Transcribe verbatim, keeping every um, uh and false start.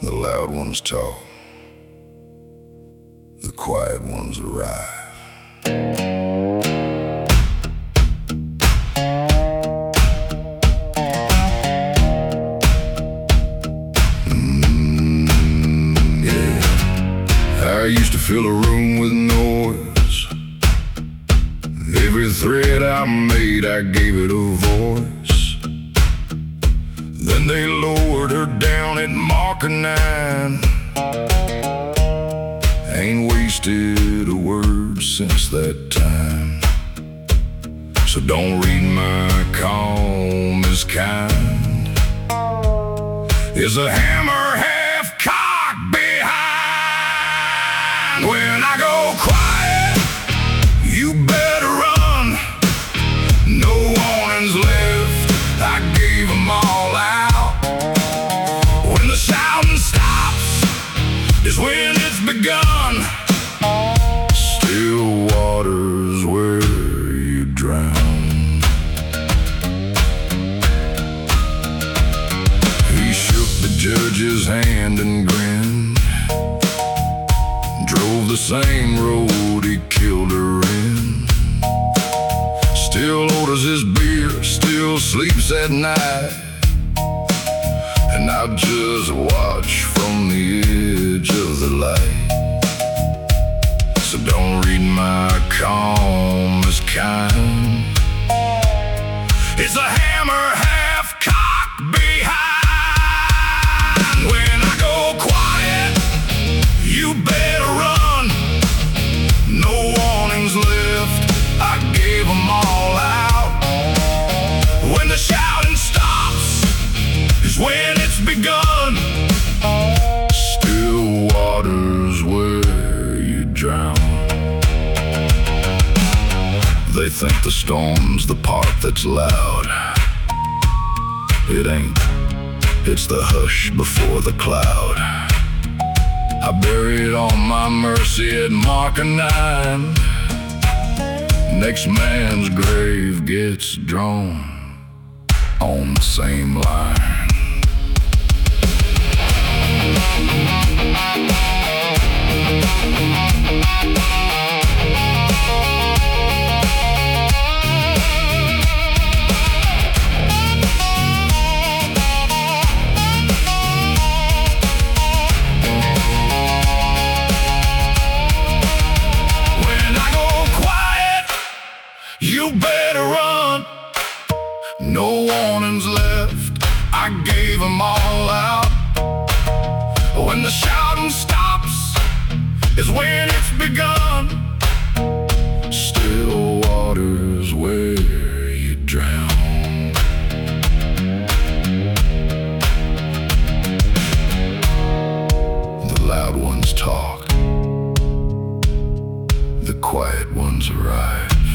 The loud ones talk, the quiet ones arrive. Mm, yeah. I used to fill a room with noise. Every thread I made, I gave it a voice. Then they lowered her down at Mark nine. Ain't wasted a word since that time. So don't read my calm as kind. Is a hammer half cocked behind? When I go quiet, you better run. No warnings left, I gave them all out. When the shouting stops is when it's begun. Still waters where you drown. He shook the judge's hand and grinned. Drove the same road he killed her in. Still orders his beer, still sleeps at night. And I just watch from the edge of the light. So don't read my calm as kind. It's a hammer half cocked behind. When I go quiet, you better run. No warnings left, I gave them all out. When the shouting stops is when it's begun. Still waters where you drown. They think the storm's the part that's loud. It ain't, it's the hush before the cloud. I buried all my mercy at Mark nine. Next man's grave gets drawn on the same line. You better run. No warnings left, I gave them all out. When the shouting stops is when it's begun. Still waters where you drown. The loud ones talk, the quiet ones arrive.